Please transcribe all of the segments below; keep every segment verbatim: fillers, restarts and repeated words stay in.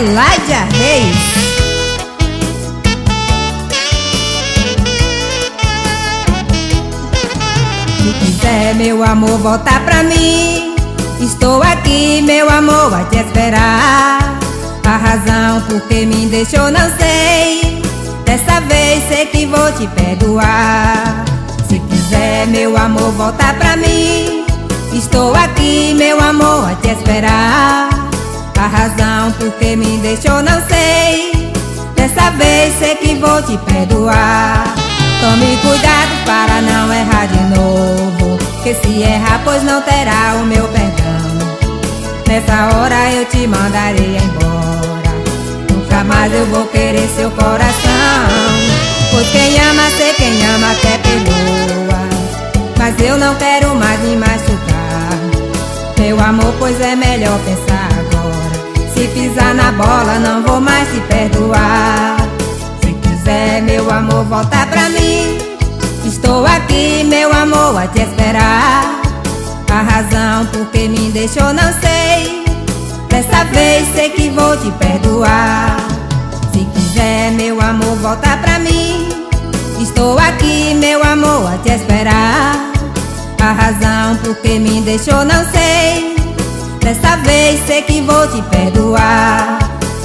Adelaide Reis. Se quiser, meu amor, voltar pra mim, estou aqui, meu amor, a te esperar. A razão por que me deixou não sei, dessa vez sei que vou te perdoar. Se quiser, meu amor, voltar pra mim, estou aqui, meu amor, a te esperar. A razão por que me deixou não sei, dessa vez sei que vou te perdoar. Tome cuidado para não errar de novo, que se errar pois não terá o meu perdão. Nessa hora eu te mandarei embora, nunca mais eu vou querer seu coração. Pois quem ama, sei quem ama até perdoa, mas eu não quero mais me machucar. Meu amor, pois é melhor pensar agora, se pisar na bola não vou mais te perdoar. Se quiser, meu amor, voltar pra mim, estou aqui, meu amor, a te esperar. A razão por que me deixou não sei, dessa vez sei que vou te perdoar. Se quiser, meu amor, voltar pra mim, estou aqui, meu amor, a te esperar. A razão por que me deixou não sei, dessa vez sei que vou te perdoar.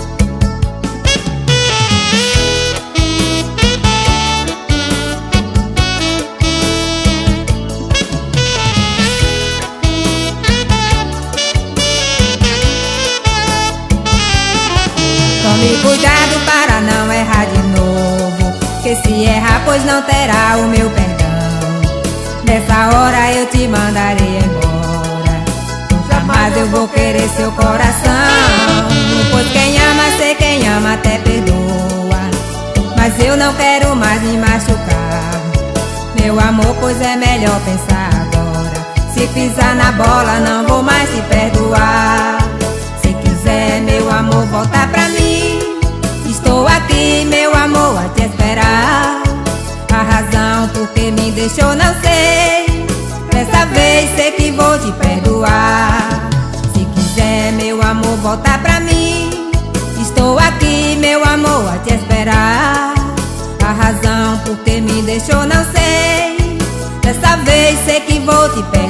Tome cuidado para não errar de novo, que se errar pois não terá o meu perdão. Nessa hora eu te mandarei embora, nunca mais eu vou querer seu coração. Pois quem ama, sei quem ama até perdoa, mas eu não quero mais me machucar. Meu amor, pois é melhor pensar agora, se pisar na bola não vou mais te perdoar. Se quiser, meu amor, voltar pra mim, estou aqui, meu amor, a te esperar. A razão por que me deixou não sei, dessa vez sei que vou te perdoar. Se quiser, meu amor, voltar pra mim, estou aqui, meu amor, a te esperar. A razão por que me deixou não sei, dessa vez sei que vou te perdoar.